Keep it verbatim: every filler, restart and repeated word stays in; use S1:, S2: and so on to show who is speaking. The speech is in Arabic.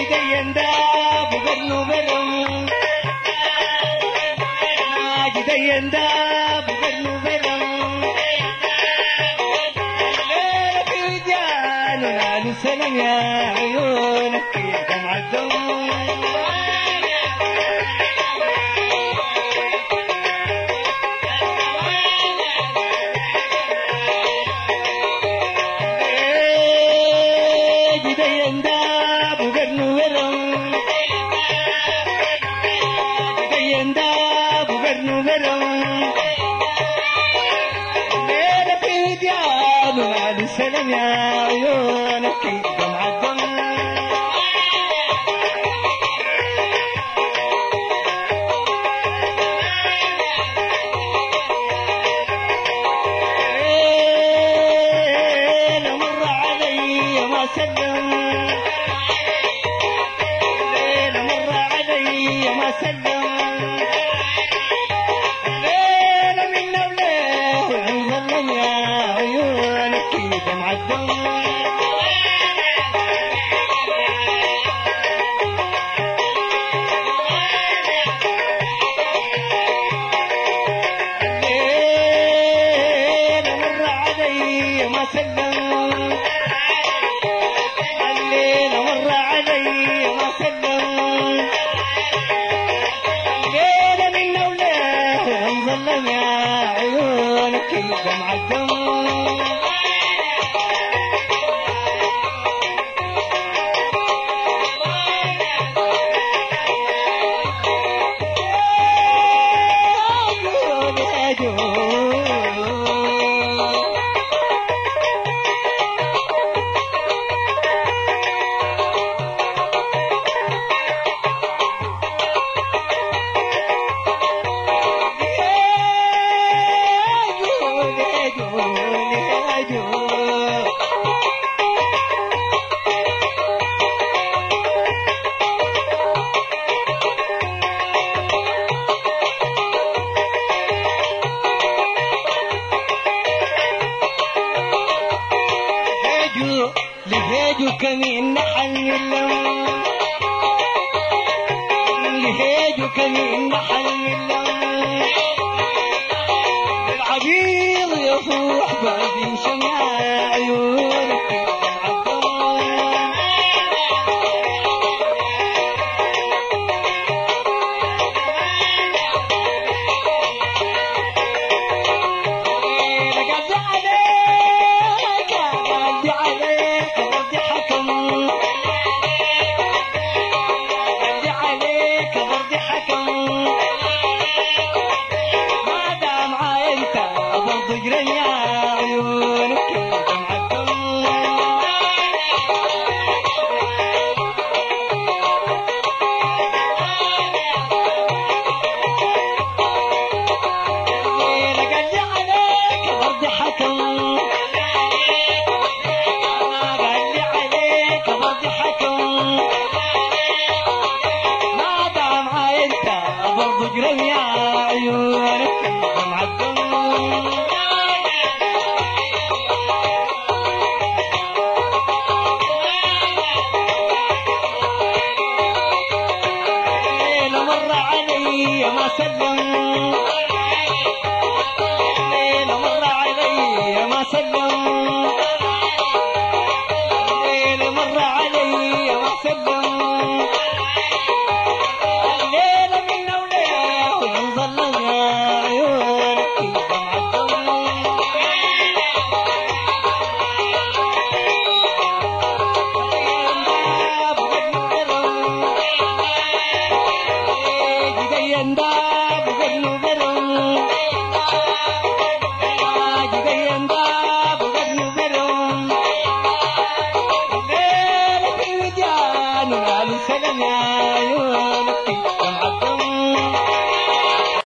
S1: جديندا بقرنو برم جديندا بقرنو برم ليلة في وديان ونال سلام يا عيونك يا دمع الدم سلام يا عيونك دمع الدم ليلة مر علي ما سلم ليلة مر علي ما سلم ليلة منا وليه ونظلم يا عيونك دمع الدم الليل مر علي ما سلم الليل مر علي ما سلم الليل منا وليه ونظلم يا عيونك دمع الدم لهيجو كمين نحن اللون لهيجو كمين نحن اللون العبيض يفوح بعدين شمع عيونك اجرم يا عيونك دمع الدم ليلة مر علي ما سلم ليلة مر علي ما سلم ليلة مر علي ما سلم سلام يا عيونك